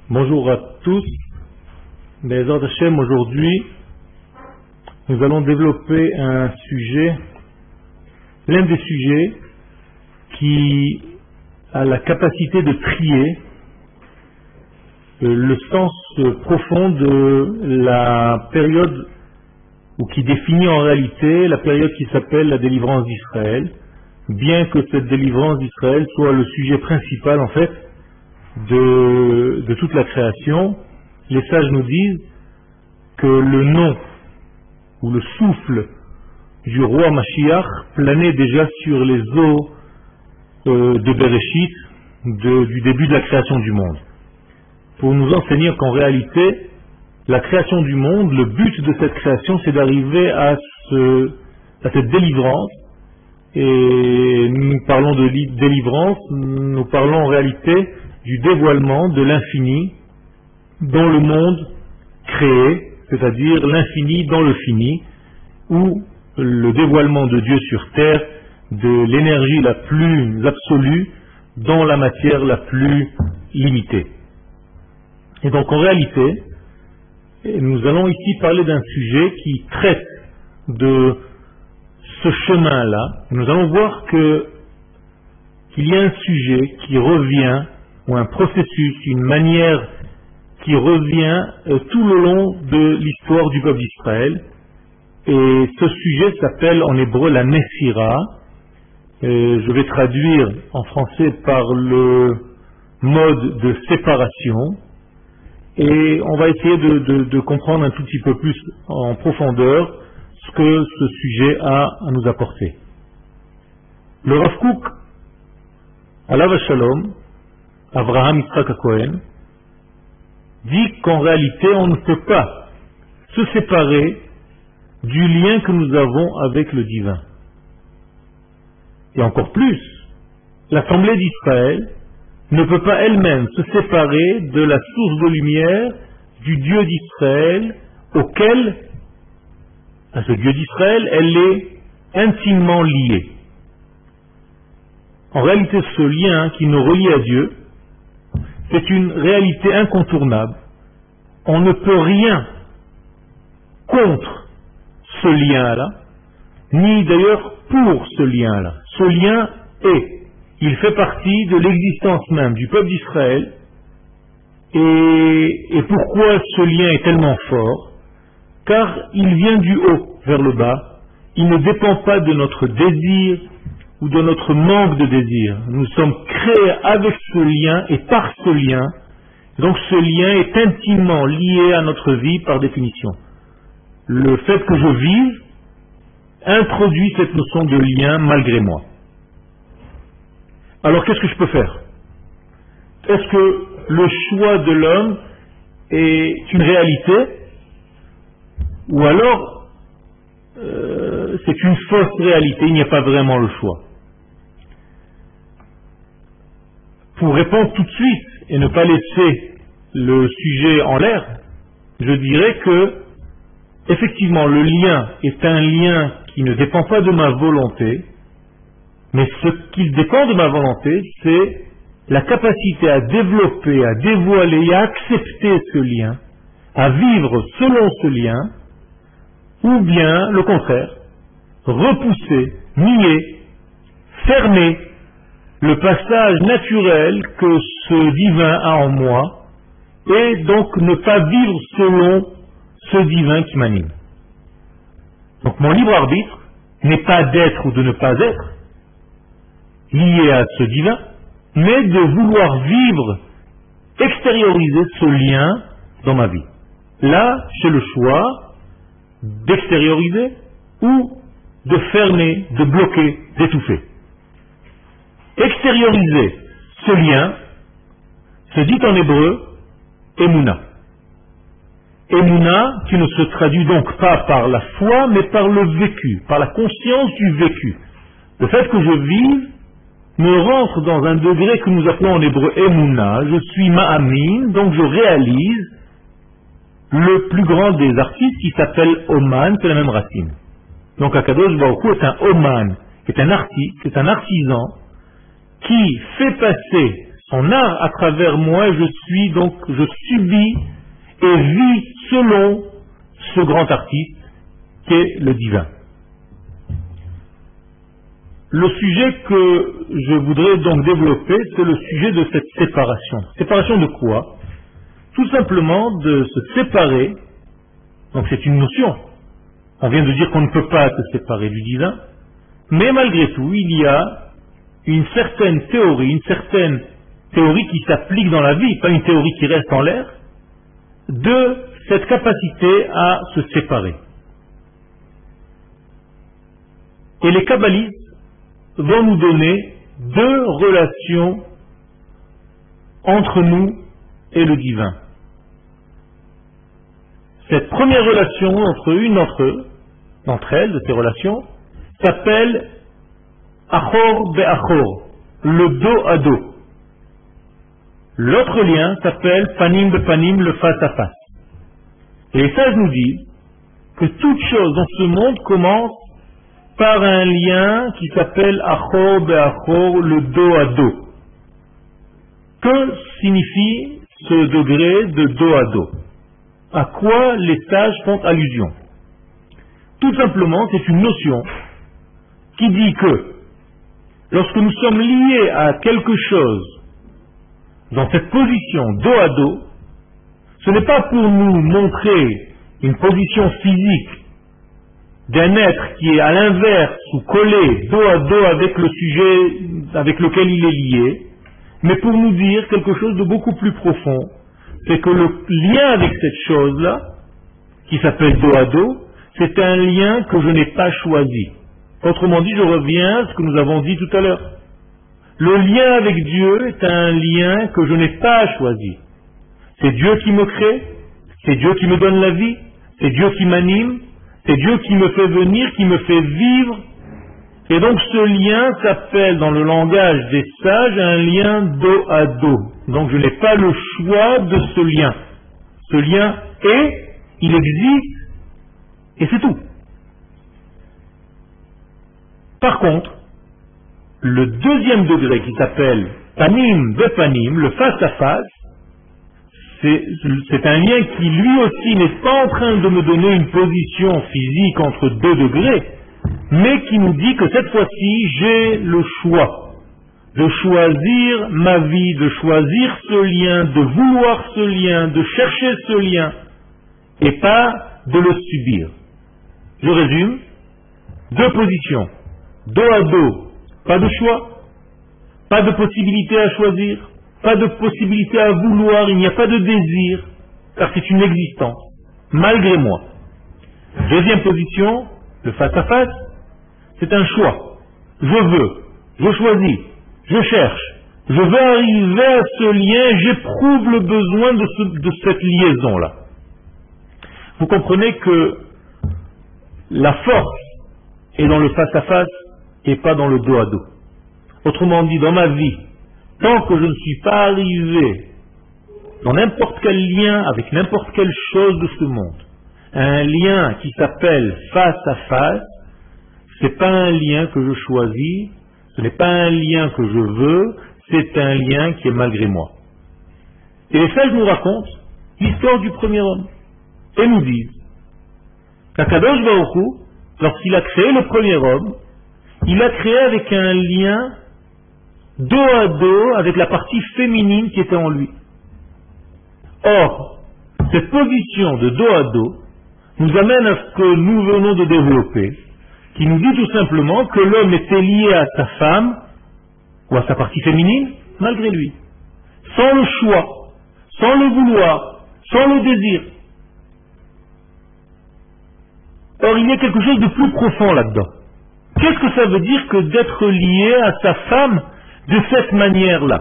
Bonjour à tous. Be'ezrat Hashem, aujourd'hui, nous allons développer un sujet, l'un des sujets qui a la capacité de trier le sens profond de la période, ou qui définit en réalité la période qui s'appelle la délivrance d'Israël, bien que cette délivrance d'Israël soit le sujet principal en fait de toute la création. Les sages nous disent que le nom ou le souffle du roi Mashiach planait déjà sur les eaux de Bereshit, du début de la création du monde, pour nous enseigner qu'en réalité la création du monde, le but de cette création, c'est d'arriver à cette délivrance. Et nous parlons de délivrance, nous parlons en réalité du dévoilement de l'infini dans le monde créé, c'est-à-dire l'infini dans le fini, ou le dévoilement de Dieu sur terre, de l'énergie la plus absolue dans la matière la plus limitée. Et donc en réalité, nous allons ici parler d'un sujet qui traite de ce chemin-là. Nous allons voir qu'il y a un sujet qui revient, ou un processus, une manière qui revient tout le long de l'histoire du peuple d'Israël. Et ce sujet s'appelle en hébreu la Néphira. Je vais traduire en français par le mode de séparation. Et on va essayer de comprendre un tout petit peu plus en profondeur ce que ce sujet a à nous apporter. Le Rav Kook, Alav Shalom, Avraham Yitzhak HaKohen, dit qu'en réalité on ne peut pas se séparer du lien que nous avons avec le divin. Et encore plus, l'Assemblée d'Israël ne peut pas elle-même se séparer de la source de lumière du Dieu d'Israël, auquel, à ce Dieu d'Israël, elle est intimement liée. En réalité, ce lien qui nous relie à Dieu, c'est une réalité incontournable. On ne peut rien contre ce lien-là, ni d'ailleurs pour ce lien-là. Ce lien il fait partie de l'existence même du peuple d'Israël. Et pourquoi ce lien est tellement fort? Car il vient du haut vers le bas. Il ne dépend pas de notre désir ou de notre manque de désir. Nous sommes créés avec ce lien et par ce lien. Donc ce lien est intimement lié à notre vie par définition. Le fait que je vive introduit cette notion de lien malgré moi. Alors qu'est-ce que je peux faire? Est-ce que le choix de l'homme est une réalité? Ou alors c'est une fausse réalité, il n'y a pas vraiment le choix? Pour répondre tout de suite et ne pas laisser le sujet en l'air, je dirais que effectivement le lien est un lien qui ne dépend pas de ma volonté, mais ce qui dépend de ma volonté, c'est la capacité à développer, à dévoiler et à accepter ce lien, à vivre selon ce lien, ou bien le contraire, repousser, nier, fermer le passage naturel que ce divin a en moi, et donc ne pas vivre selon ce divin qui m'anime. Donc mon libre arbitre n'est pas d'être ou de ne pas être lié à ce divin, mais de vouloir vivre, extérioriser ce lien dans ma vie. Là, j'ai le choix d'extérioriser ou de fermer, de bloquer, d'étouffer. Extérioriser ce lien se dit en hébreu Emouna. Emouna qui ne se traduit donc pas par la foi, mais par le vécu, par la conscience du vécu. Le fait que je vive me rentre dans un degré que nous appelons en hébreu Emouna. Je suis Ma'amin, donc je réalise le plus grand des artistes qui s'appelle Oman, c'est la même racine. Donc Akadosh Baruch Hu est un Oman, est un artiste, est un artisan qui fait passer son art à travers moi, je subis et vis selon ce grand artiste qui est le divin. Le sujet que je voudrais donc développer, c'est le sujet de cette séparation. Séparation de quoi? Tout simplement de se séparer. Donc c'est une notion. On vient de dire qu'on ne peut pas se séparer du divin, mais malgré tout, il y a une certaine théorie qui s'applique dans la vie, pas une théorie qui reste en l'air, de cette capacité à se séparer. Et les kabbalistes vont nous donner deux relations entre nous et le divin. Cette première relation entre une d'entre elles, de ces relations, s'appelle Achor be'achor, le dos à dos. L'autre lien s'appelle Panim be'panim, le face à face. Et les sages nous disent que toute chose dans ce monde commence par un lien qui s'appelle Achor be'achor, le dos à dos. Que signifie ce degré de dos à dos? À quoi les sages font allusion? Tout simplement, c'est une notion qui dit que lorsque nous sommes liés à quelque chose dans cette position dos à dos, ce n'est pas pour nous montrer une position physique d'un être qui est à l'inverse ou collé dos à dos avec le sujet avec lequel il est lié, mais pour nous dire quelque chose de beaucoup plus profond. C'est que le lien avec cette chose-là, qui s'appelle dos à dos, c'est un lien que je n'ai pas choisi. Autrement dit, je reviens à ce que nous avons dit tout à l'heure. Le lien avec Dieu est un lien que je n'ai pas choisi. C'est Dieu qui me crée, c'est Dieu qui me donne la vie, c'est Dieu qui m'anime, c'est Dieu qui me fait venir, qui me fait vivre. Et donc ce lien s'appelle dans le langage des sages un lien dos à dos. Donc je n'ai pas le choix de ce lien. Ce lien est, il existe, et c'est tout. Par contre, le deuxième degré qui s'appelle Panim be'panim, le face à face, c'est un lien qui lui aussi n'est pas en train de me donner une position physique entre deux degrés, mais qui nous dit que cette fois-ci, j'ai le choix de choisir ma vie, de choisir ce lien, de vouloir ce lien, de chercher ce lien, et pas de le subir. Je résume, deux positions, dos à dos, pas de choix, pas de possibilité à choisir, pas de possibilité à vouloir, il n'y a pas de désir, car c'est une existence, malgré moi. Deuxième position, le face-à-face, c'est un choix. Je veux, je choisis, je cherche, je veux arriver à ce lien, j'éprouve le besoin de cette liaison-là. Vous comprenez que la force est dans le face-à-face et pas dans le dos à dos. Autrement dit, dans ma vie, tant que je ne suis pas arrivé dans n'importe quel lien avec n'importe quelle chose de ce monde, un lien qui s'appelle face à face, c'est pas un lien que je choisis, ce n'est pas un lien que je veux, c'est un lien qui est malgré moi. Et les sages nous racontent l'histoire du premier homme et nous disent qu'Akadosh Baruch Hu, lorsqu'il a créé le premier homme, il a créé avec un lien dos à dos avec la partie féminine qui était en lui. Or, cette position de dos à dos nous amène à ce que nous venons de développer, qui nous dit tout simplement que l'homme était lié à sa femme ou à sa partie féminine malgré lui, sans le choix, sans le vouloir, sans le désir. Or, il y a quelque chose de plus profond là-dedans. Qu'est-ce que ça veut dire que d'être lié à sa femme de cette manière-là?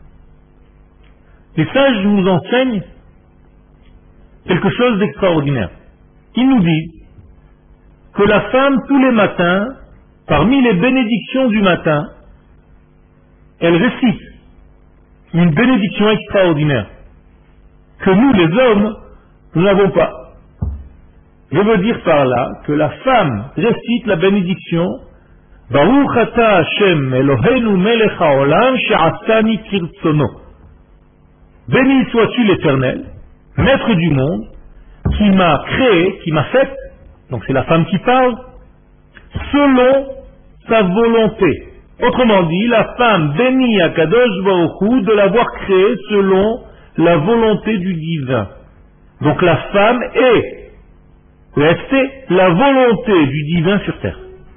Les sages nous enseignent quelque chose d'extraordinaire. Ils nous disent que la femme, tous les matins, parmi les bénédictions du matin, elle récite une bénédiction extraordinaire que nous, les hommes, nous n'avons pas. Je veux dire par là que la femme récite la bénédiction Baruch ata Hashem Eloheinu melech haolam she'asani kirtsono. Béni sois-tu l'Éternel, maître du monde, qui m'a créé, qui m'a fait, donc c'est la femme qui parle, selon sa volonté. Autrement dit, la femme bénit Akadosh Baruch Hu de l'avoir créée selon la volonté du divin. Donc la femme est la volonté du divin sur terre.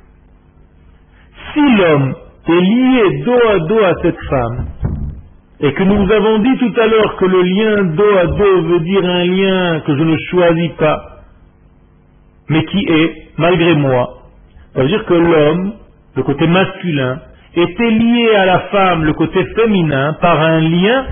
Si l'homme est lié dos à dos à cette femme, et que nous avons dit tout à l'heure que le lien dos à dos veut dire un lien que je ne choisis pas, mais qui est, malgré moi, ça veut dire que l'homme, le côté masculin, était lié à la femme, le côté féminin, par un lien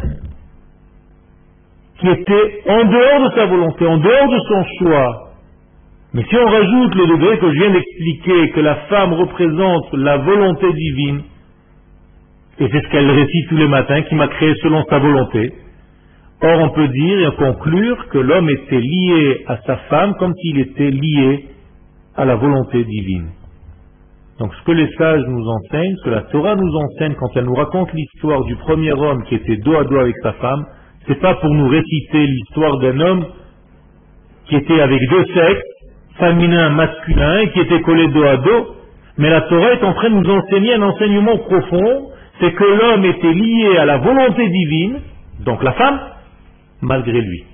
qui était en dehors de sa volonté, en dehors de son choix. Mais si on rajoute le degré que je viens d'expliquer, que la femme représente la volonté divine, et c'est ce qu'elle récite tous les matins, qui m'a créé selon sa volonté, or on peut dire et conclure que l'homme était lié à sa femme comme s'il était lié à la volonté divine. Donc ce que les sages nous enseignent, ce que la Torah nous enseigne quand elle nous raconte l'histoire du premier homme qui était dos à dos avec sa femme, c'est pas pour nous réciter l'histoire d'un homme qui était avec deux sexes, féminin, masculin, et qui était collé dos à dos, mais la Torah est en train de nous enseigner un enseignement profond, c'est que l'homme était lié à la volonté divine, donc la femme, malgré lui.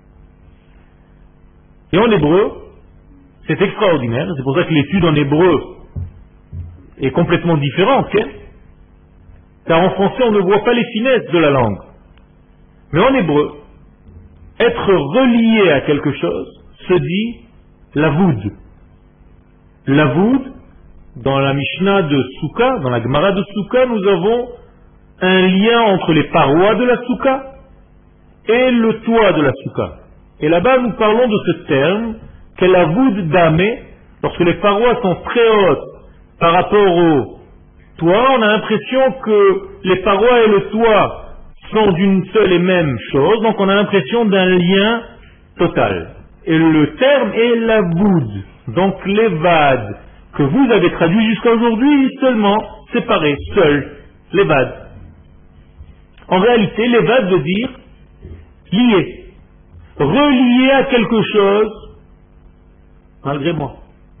Et en hébreu, c'est extraordinaire, c'est pour ça que l'étude en hébreu est complètement différente, hein? Car en français on ne voit pas les finesses de la langue. Mais en hébreu, être relié à quelque chose se dit lavoud. Lavoud, dans la Mishnah de Souka, dans la Gemara de Souka, nous avons un lien entre les parois de la Souka et le toit de la Souka. Et là-bas, nous parlons de ce terme qu'est lavoud damé. Lorsque les parois sont très hautes par rapport au toit, on a l'impression que les parois et le toit sont d'une seule et même chose, donc on a l'impression d'un lien total. Et le terme est lavoud, donc l'évade, que vous avez traduit jusqu'à aujourd'hui seulement séparé, seul, l'évade. En réalité, l'évade veut dire lié, relié à quelque chose malgré moi.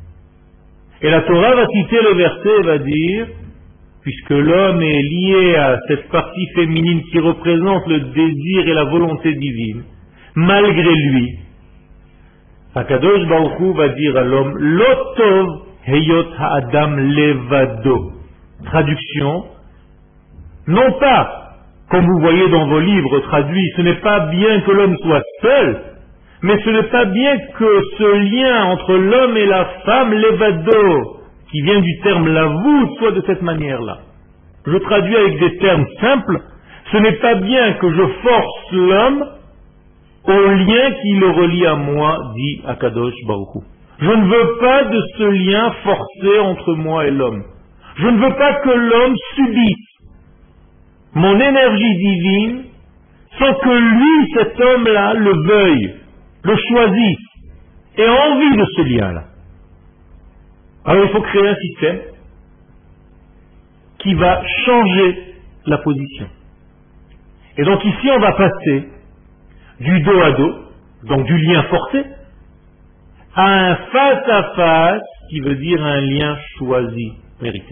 Et la Torah va citer le verset et va dire, puisque l'homme est lié à cette partie féminine qui représente le désir et la volonté divine, malgré lui, Akadosh Baruch Hu va dire à l'homme, Lotov heyot ha'adam levado. Traduction, non pas, comme vous voyez dans vos livres traduits, ce n'est pas bien que l'homme soit seul, mais ce n'est pas bien que ce lien entre l'homme et la femme, levado, qui vient du terme lavoud, soit de cette manière-là. Je traduis avec des termes simples, ce n'est pas bien que je force l'homme au lien qui le relie à moi, dit Akadosh Baruch Hu. Je ne veux pas de ce lien forcé entre moi et l'homme. Je ne veux pas que l'homme subisse mon énergie divine sans que lui, cet homme-là, le veuille, le choisisse, ait envie de ce lien-là. Alors il faut créer un système qui va changer la position. Et donc ici on va passer du dos à dos, donc du lien forcé, à un face à face qui veut dire un lien choisi, mérité.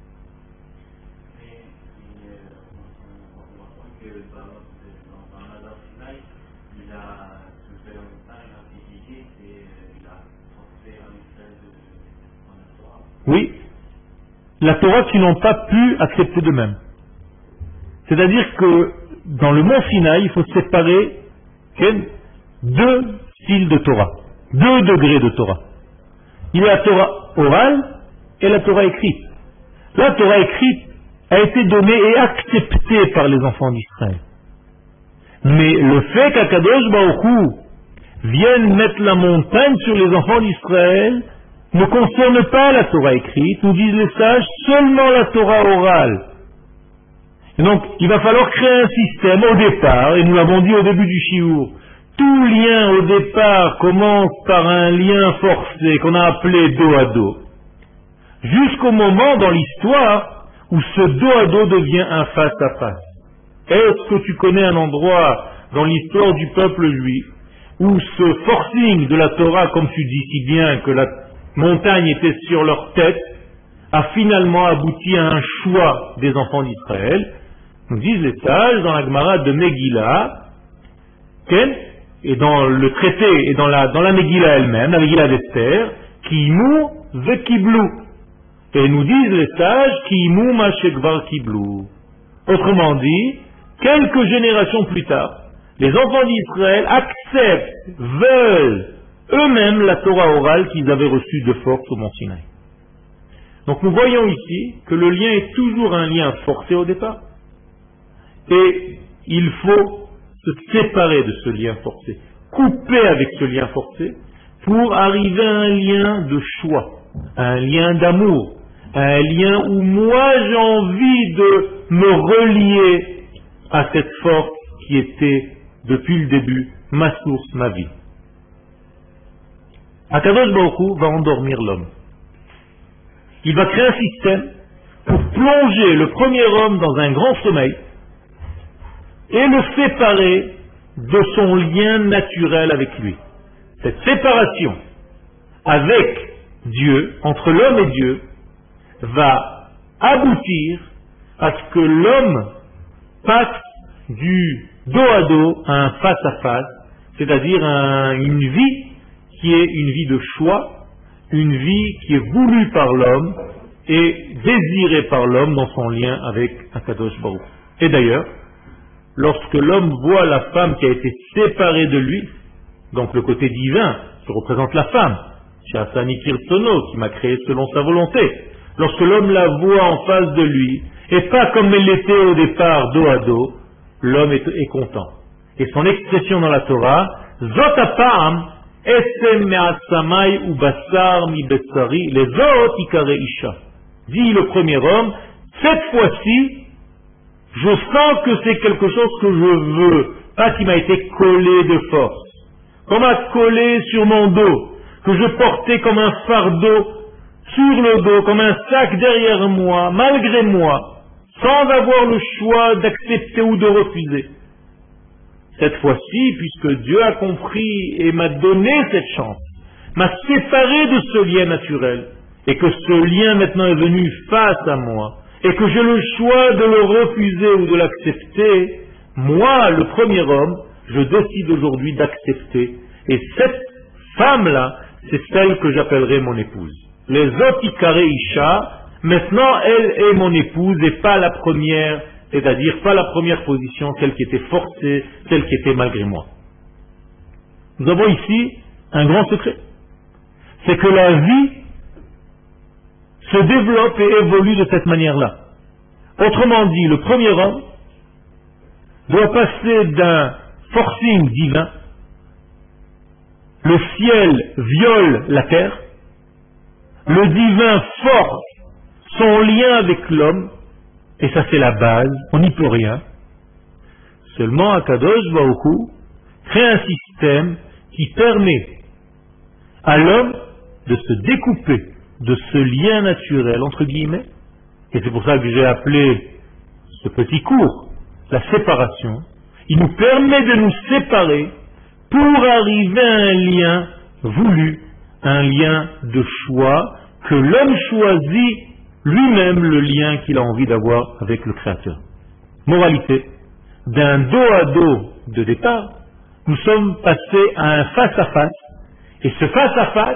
Oui, la Torah qui n'ont pas pu accepter d'eux-mêmes. C'est-à-dire que dans le mont Sinaï, il faut séparer deux styles de Torah, deux degrés de Torah. Il y a la Torah orale et la Torah écrite. La Torah écrite a été donnée et acceptée par les enfants d'Israël. Mais le fait qu'Akadosh Baruch Hu vienne mettre la montagne sur les enfants d'Israël ne concerne pas la Torah écrite, nous disent les sages, seulement la Torah orale. Et donc, il va falloir créer un système au départ, et nous l'avons dit au début du shiur, tout lien au départ commence par un lien forcé qu'on a appelé dos à dos. jusqu'au moment dans l'histoire où ce dos à dos devient un face à face. Est-ce que tu connais un endroit dans l'histoire du peuple juif où ce forcing de la Torah, comme tu dis si bien que la montagne était sur leur tête, a finalement abouti à un choix des enfants d'Israël? Nous disent les sages dans la Gemara de Megillah, et dans le traité et dans la Megillah elle-même, la Megillah d'Esther, Kimu ve Kiblu. Et nous disent les sages, Kimu ma shekvar Kiblu. Autrement dit, quelques générations plus tard, les enfants d'Israël acceptent, veulent eux-mêmes la Torah orale qu'ils avaient reçue de force au Mont Sinaï. Donc nous voyons ici que le lien est toujours un lien forcé au départ. Et il faut se séparer de ce lien forcé, couper avec ce lien forcé, pour arriver à un lien de choix, un lien d'amour, un lien où moi j'ai envie de me relier à cette force qui était depuis le début ma source, ma vie. Akadosh Baruch Hu va endormir l'homme. Il va créer un système pour plonger le premier homme dans un grand sommeil et le séparer de son lien naturel avec lui. Cette séparation avec Dieu, entre l'homme et Dieu, va aboutir à ce que l'homme passe du dos à dos à un face à face, c'est-à-dire une vie qui est une vie de choix, une vie qui est voulue par l'homme et désirée par l'homme dans son lien avec Akadosh Baruch Hu. Et d'ailleurs, lorsque l'homme voit la femme qui a été séparée de lui, donc le côté divin qui représente la femme, Shasani Kirsono, qui m'a créé selon sa volonté, lorsque l'homme la voit en face de lui, et pas comme elle l'était au départ, dos à dos, l'homme est content. Et son expression dans la Torah, Zot apam, esem me'asamai u basar mi bessari, les zot ikare isha. Dit le premier homme, cette fois-ci, je sens que c'est quelque chose que je veux, pas qui m'a été collé de force, qu'on m'a collé sur mon dos, que je portais comme un fardeau sur le dos, comme un sac derrière moi, malgré moi, sans avoir le choix d'accepter ou de refuser. Cette fois-ci, puisque Dieu a compris et m'a donné cette chance, m'a séparé de ce lien naturel, et que ce lien maintenant est venu face à moi, et que j'ai le choix de le refuser ou de l'accepter, moi, le premier homme, je décide aujourd'hui d'accepter. Et cette femme-là, c'est celle que j'appellerai mon épouse. Les autres Ikare Isha, maintenant elle est mon épouse et pas la première, c'est-à-dire pas la première position, celle qui était forcée, celle qui était malgré moi. Nous avons ici un grand secret. C'est que la vie se développe et évolue de cette manière-là. Autrement dit, le premier homme doit passer d'un forcing divin, le ciel viole la terre, le divin force son lien avec l'homme, et ça c'est la base, on n'y peut rien. Seulement Akadosh Baruch Hu crée un système qui permet à l'homme de se découper de ce lien naturel, entre guillemets, et c'est pour ça que j'ai appelé ce petit cours la séparation. Il nous permet de nous séparer pour arriver à un lien voulu, un lien de choix, que l'homme choisit lui-même le lien qu'il a envie d'avoir avec le Créateur. Moralité, d'un dos à dos de départ, nous sommes passés à un face-à-face, et ce face-à-face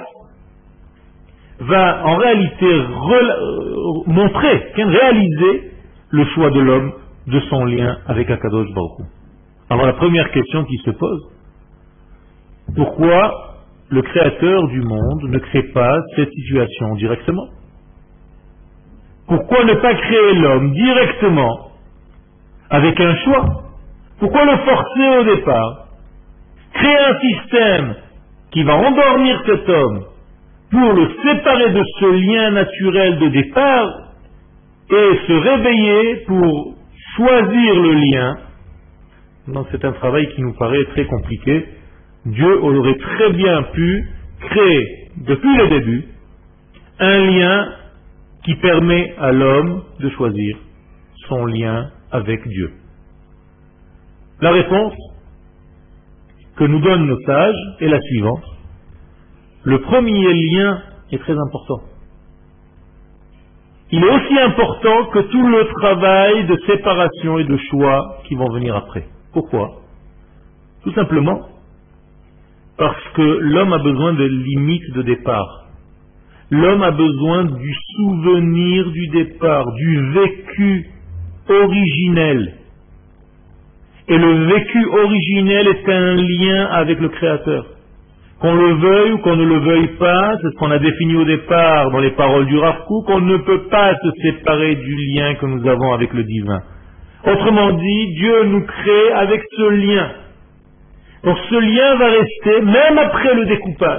va en réalité montrer, réaliser le choix de l'homme de son lien avec Akadosh Baruch Hu. Alors la première question qui se pose, pourquoi le Créateur du monde ne crée pas cette situation directement? Pourquoi ne pas créer l'homme directement avec un choix? Pourquoi le forcer au départ? Créer un système qui va endormir cet homme pour le séparer de ce lien naturel de départ et se réveiller pour choisir le lien. Donc c'est un travail qui nous paraît très compliqué. Dieu aurait très bien pu créer depuis le début un lien qui permet à l'homme de choisir son lien avec Dieu? La réponse que nous donnent nos sages est la suivante. Le premier lien est très important. Il est aussi important que tout le travail de séparation et de choix qui vont venir après. Pourquoi? Tout simplement parce que l'homme a besoin de limites de départ. L'homme a besoin du souvenir du départ, du vécu originel. Et le vécu originel est un lien avec le Créateur. Qu'on le veuille ou qu'on ne le veuille pas, c'est ce qu'on a défini au départ dans les paroles du Rav Kook, on ne peut pas se séparer du lien que nous avons avec le divin. Autrement dit, Dieu nous crée avec ce lien. Donc ce lien va rester, même après le découpage,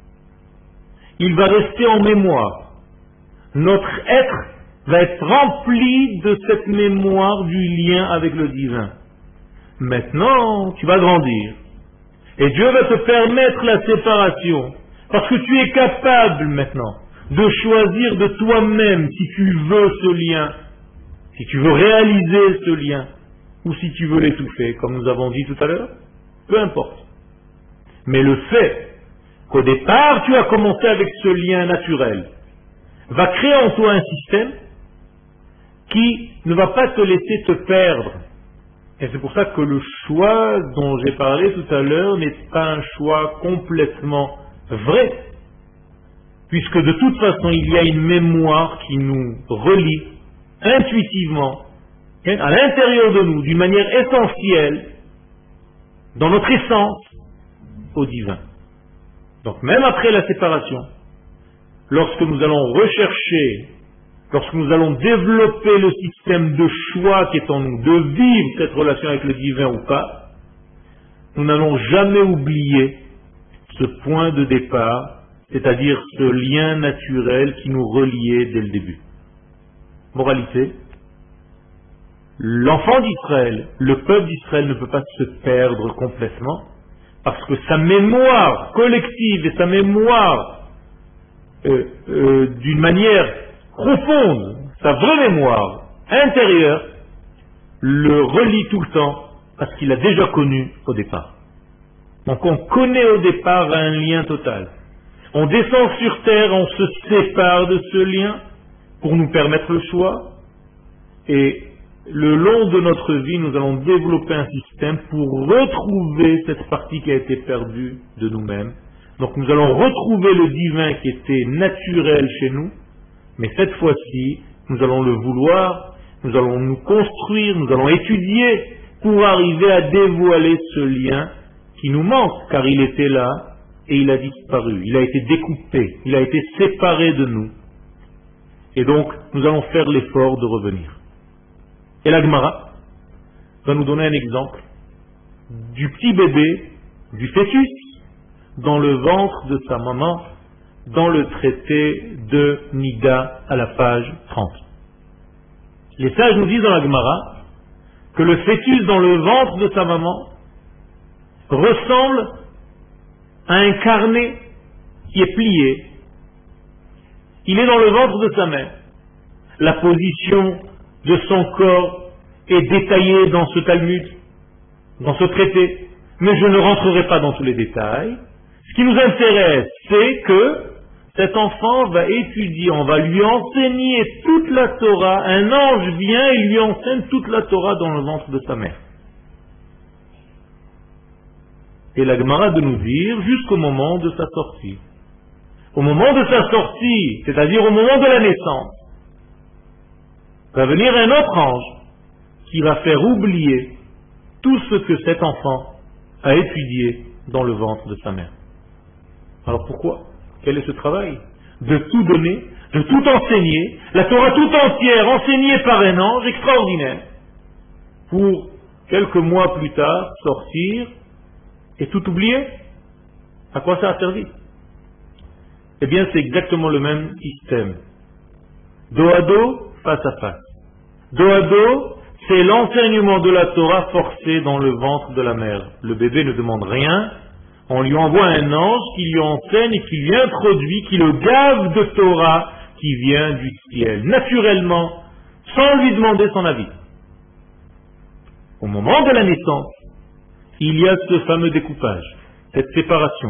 il va rester en mémoire. Notre être va être rempli de cette mémoire du lien avec le divin. Maintenant, tu vas grandir. Et Dieu va te permettre la séparation. Parce que tu es capable maintenant de choisir de toi-même si tu veux ce lien, si tu veux réaliser ce lien, ou si tu veux l'étouffer, comme nous avons dit tout à l'heure. Peu importe. Mais le fait qu'au départ tu as commencé avec ce lien naturel va créer en toi un système qui ne va pas te laisser te perdre. Et c'est pour ça que le choix dont j'ai parlé tout à l'heure n'est pas un choix complètement vrai, puisque de toute façon il y a une mémoire qui nous relie intuitivement, à l'intérieur de nous, d'une manière essentielle, dans notre essence, au divin. Donc même après la séparation, lorsque nous allons rechercher, lorsque nous allons développer le système de choix qui est en nous, de vivre cette relation avec le divin ou pas, nous n'allons jamais oublier ce point de départ, c'est-à-dire ce lien naturel qui nous reliait dès le début. Moralité, l'enfant d'Israël, le peuple d'Israël ne peut pas se perdre complètement parce que sa mémoire collective et sa mémoire d'une manière profonde, sa vraie mémoire intérieure, le relie tout le temps parce qu'il a déjà connu au départ. Donc on connaît au départ un lien total. On descend sur terre, on se sépare de ce lien pour nous permettre le choix, et le long de notre vie, nous allons développer un système pour retrouver cette partie qui a été perdue de nous-mêmes. Donc nous allons retrouver le divin qui était naturel chez nous, mais cette fois-ci, nous allons le vouloir, nous allons nous construire, nous allons étudier pour arriver à dévoiler ce lien qui nous manque, car il était là et il a disparu, il a été découpé, il a été séparé de nous. Et donc, nous allons faire l'effort de revenir. Et la Gemara va nous donner un exemple du petit bébé, du fœtus, dans le ventre de sa maman, dans le traité de Nida à la page 30. Les sages nous disent dans la Gemara que le fœtus dans le ventre de sa maman ressemble à un carnet qui est plié. Il est dans le ventre de sa mère. La position de son corps est détaillée dans ce Talmud, dans ce traité. Mais je ne rentrerai pas dans tous les détails. Ce qui nous intéresse, c'est que cet enfant va étudier, on va lui enseigner toute la Torah. Un ange vient et lui enseigne toute la Torah dans le ventre de sa mère. Et la Gemara de nous dire jusqu'au moment de sa sortie. Au moment de sa sortie, c'est-à-dire au moment de la naissance, va venir un autre ange qui va faire oublier tout ce que cet enfant a étudié dans le ventre de sa mère. Alors pourquoi? Quel est ce travail? De tout donner, de tout enseigner, la Torah tout entière enseignée par un ange extraordinaire, pour quelques mois plus tard sortir et tout oublier. À quoi ça a servi? Eh bien, c'est exactement le même système. Dos à dos, face à face. Dos à dos, c'est l'enseignement de la Torah forcé dans le ventre de la mère. Le bébé ne demande rien, on lui envoie un ange qui lui enseigne et qui lui introduit, qui le gave de Torah qui vient du ciel, naturellement, sans lui demander son avis. Au moment de la naissance, il y a ce fameux découpage, cette séparation.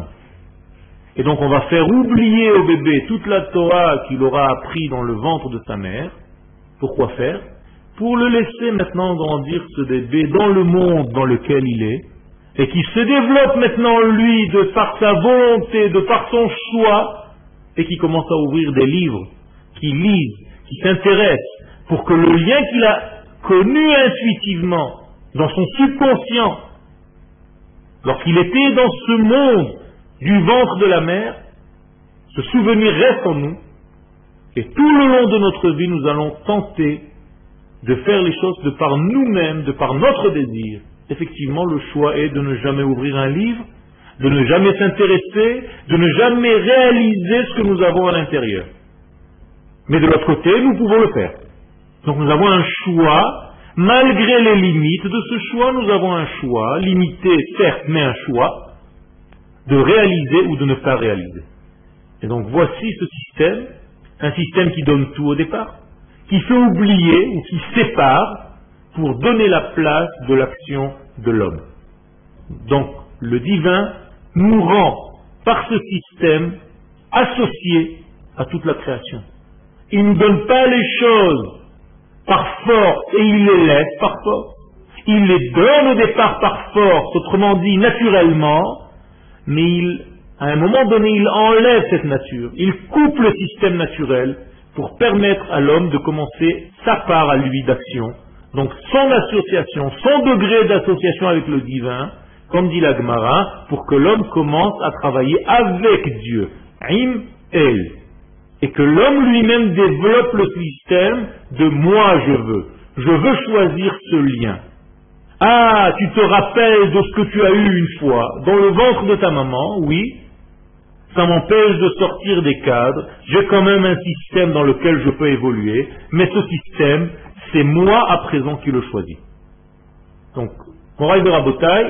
Et donc on va faire oublier au bébé toute la Torah qu'il aura appris dans le ventre de sa mère. Pourquoi faire? Pour le laisser maintenant grandir ce bébé dans le monde dans lequel il est, et qui se développe maintenant lui de par sa volonté, de par son choix, et qui commence à ouvrir des livres, qui lise, qui s'intéresse, pour que le lien qu'il a connu intuitivement, dans son subconscient, lorsqu'il était dans ce monde du ventre de la mère, ce souvenir reste en nous, et tout le long de notre vie, nous allons tenter de faire les choses de par nous-mêmes, de par notre désir. Effectivement, le choix est de ne jamais ouvrir un livre, de ne jamais s'intéresser, de ne jamais réaliser ce que nous avons à l'intérieur. Mais de l'autre côté, nous pouvons le faire. Donc nous avons un choix, malgré les limites de ce choix, nous avons un choix, limité certes, mais un choix, de réaliser ou de ne pas réaliser. Et donc voici ce système, un système qui donne tout au départ, qui fait oublier ou qui sépare pour donner la place de l'action de l'homme. Donc le divin nous rend par ce système associés à toute la création. Il ne nous donne pas les choses par force et il les laisse par force. Il les donne au départ par force, autrement dit naturellement, mais à un moment donné il enlève cette nature, il coupe le système naturel pour permettre à l'homme de commencer sa part à lui d'action. Donc son association, son degré d'association avec le divin, comme dit la Gemara, pour que l'homme commence à travailler avec Dieu. Im El. Et que l'homme lui-même développe le système de moi je veux. Je veux choisir ce lien. Ah, tu te rappelles de ce que tu as eu une fois dans le ventre de ta maman, oui. Ça m'empêche de sortir des cadres. J'ai quand même un système dans lequel je peux évoluer. Mais ce système, c'est moi à présent qui le choisis. Donc, Moraï de Rabotai,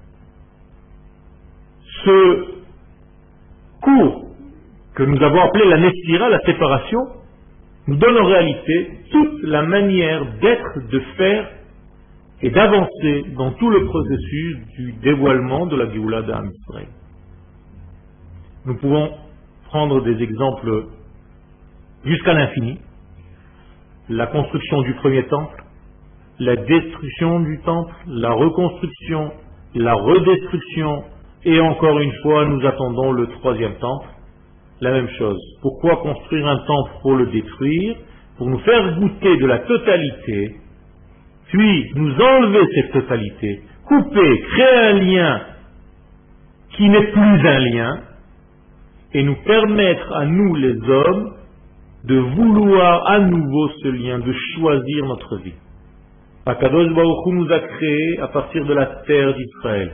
ce cours que nous avons appelé la Nestira, la séparation, nous donne en réalité toute la manière d'être, de faire et d'avancer dans tout le processus du dévoilement de la Géoula d'Am Israël. Nous pouvons prendre des exemples jusqu'à l'infini. La construction du premier temple, la destruction du temple, la reconstruction, la redestruction, et encore une fois, nous attendons le troisième temple. La même chose. Pourquoi construire un temple pour le détruire? Pour nous faire goûter de la totalité, puis nous enlever cette totalité, couper, créer un lien qui n'est plus un lien, et nous permettre à nous les hommes de vouloir à nouveau ce lien, de choisir notre vie. Akadosh Baruch Hu nous a créés à partir de la terre d'Israël.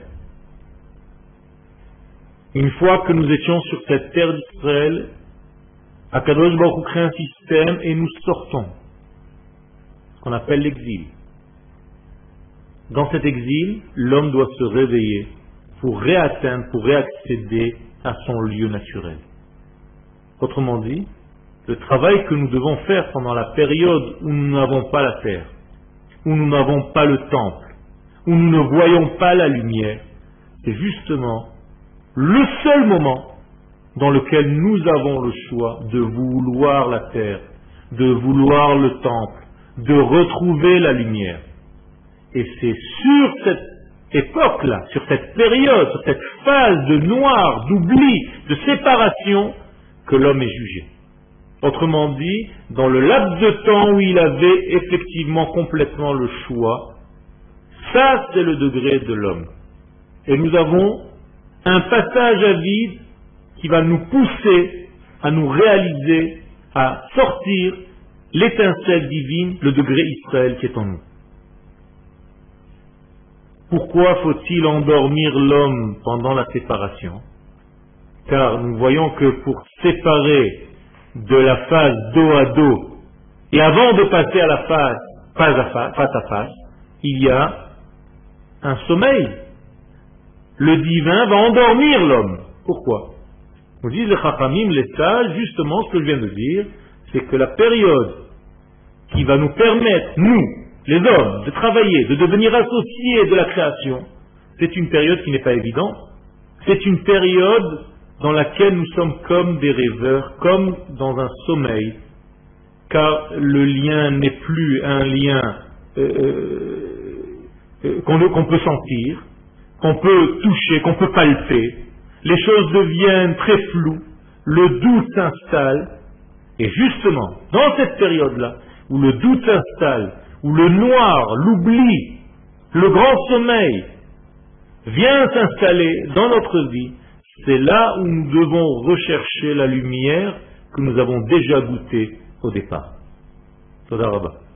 Une fois que nous étions sur cette terre d'Israël, Akadosh Baruch Hu crée un système et nous sortons, ce qu'on appelle l'exil. Dans cet exil, l'homme doit se réveiller pour réatteindre, pour réaccéder à son lieu naturel. Autrement dit, le travail que nous devons faire pendant la période où nous n'avons pas la terre, où nous n'avons pas le temple, où nous ne voyons pas la lumière, c'est justement le seul moment dans lequel nous avons le choix de vouloir la terre, de vouloir le temple, de retrouver la lumière. Et c'est sur cette époque-là, sur cette période, sur cette phase de noir, d'oubli, de séparation, que l'homme est jugé. Autrement dit, dans le laps de temps où il avait effectivement complètement le choix, ça c'est le degré de l'homme. Et nous avons un passage à vide qui va nous pousser à nous réaliser, à sortir l'étincelle divine, le degré Israël qui est en nous. Pourquoi faut-il endormir l'homme pendant la séparation? Car nous voyons que pour séparer de la phase dos à dos, et avant de passer à la phase face à face, il y a un sommeil. Le divin va endormir l'homme. Pourquoi? Nous disent les Chachamim, les sages, justement ce que je viens de dire, c'est que la période qui va nous permettre, nous, les hommes, de travailler, de devenir associés de la création, c'est une période qui n'est pas évidente. C'est une période dans laquelle nous sommes comme des rêveurs, comme dans un sommeil, car le lien n'est plus un lien qu'on peut sentir, qu'on peut toucher, qu'on peut palper. Les choses deviennent très floues, le doute s'installe, et justement, dans cette période-là, où le doute s'installe, où le noir, l'oubli, le grand sommeil vient s'installer dans notre vie, c'est là où nous devons rechercher la lumière que nous avons déjà goûtée au départ. Toda Rabba.